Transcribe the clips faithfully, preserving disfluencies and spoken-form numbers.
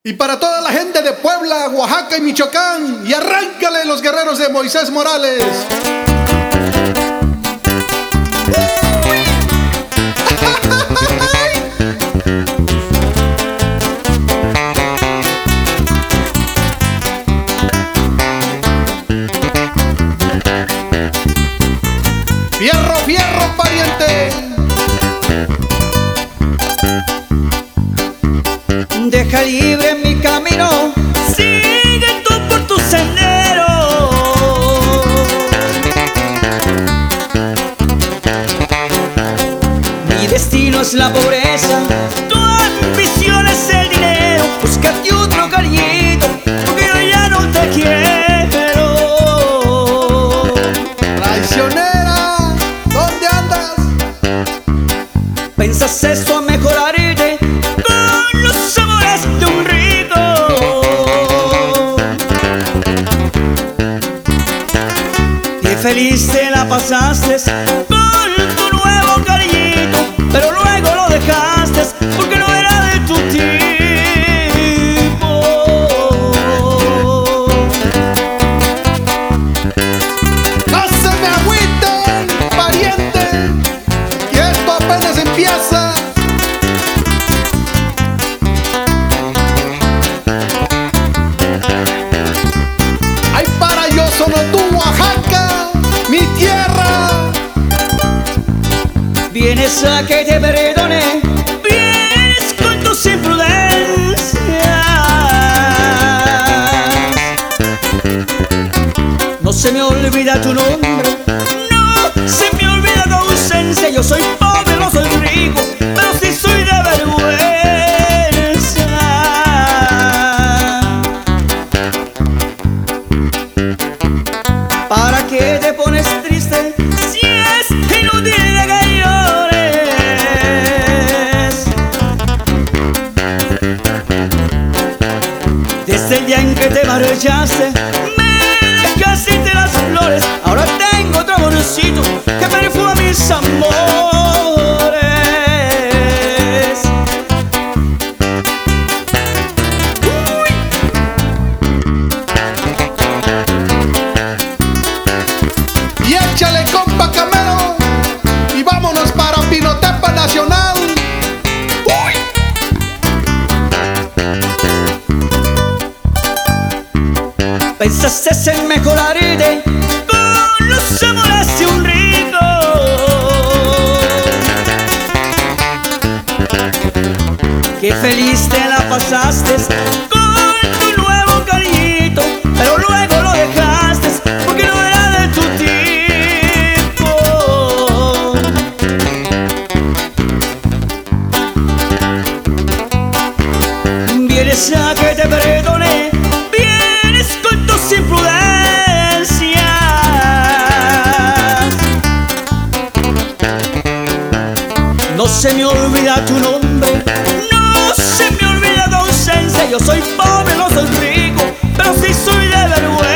Y para toda la gente de Puebla, Oaxaca y Michoacán, y arráncale los guerreros de Moisés Morales. Fierro, fierro, pariente. Deja libre mi camino, sigue tú por tu sendero. Mi destino es la pobreza, tu ambición es el dinero. Búscate otro cariñito, porque yo ya no te quiero. Traicionera, ¿dónde andas? ¿Pensas eso a mejorarte con los sabores de un rico? Qué feliz te la pasaste con tu nuevo cariñito, pero luego lo dejaste porque no era de tu tipo. ¡No se me agüiten, pariente! ¡Que esto apenas empieza! ¡Ay, para yo solo tú, Oaxaca, mi tierra! Vienes a que te perdone, vienes con tus imprudencias. No se me olvida tu nombre, no se me olvida tu ausencia. Yo soy pobre, no soy rico, pero sí soy de vergüenza. ¿Para qué te pones triste si es inútil que llores? Desde el día en que te marchaste, me dejaste las flores. Ahora tengo otro amorcito que perfuma mis amores. Uy. Y échale, compa Camero, y vámonos para Pinotepa Nacional. ¡Uy! Pensaste en mejorarte con los amores de un rico. Qué feliz te la pasaste con tu nuevo cariñito, pero luego lo dejaste porque no era de tu tipo. Vienes a que te perdone, vienes con tus imprudencias. No se me olvida tu nombre, no se me olvida tu ausencia. Yo soy pobre, no soy rico, pero sí soy de vergüenza.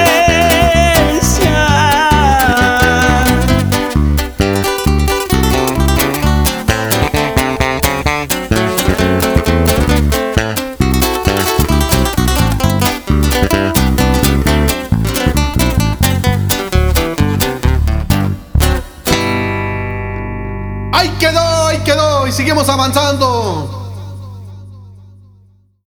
¡Ahí quedó, ahí quedó! Y seguimos avanzando.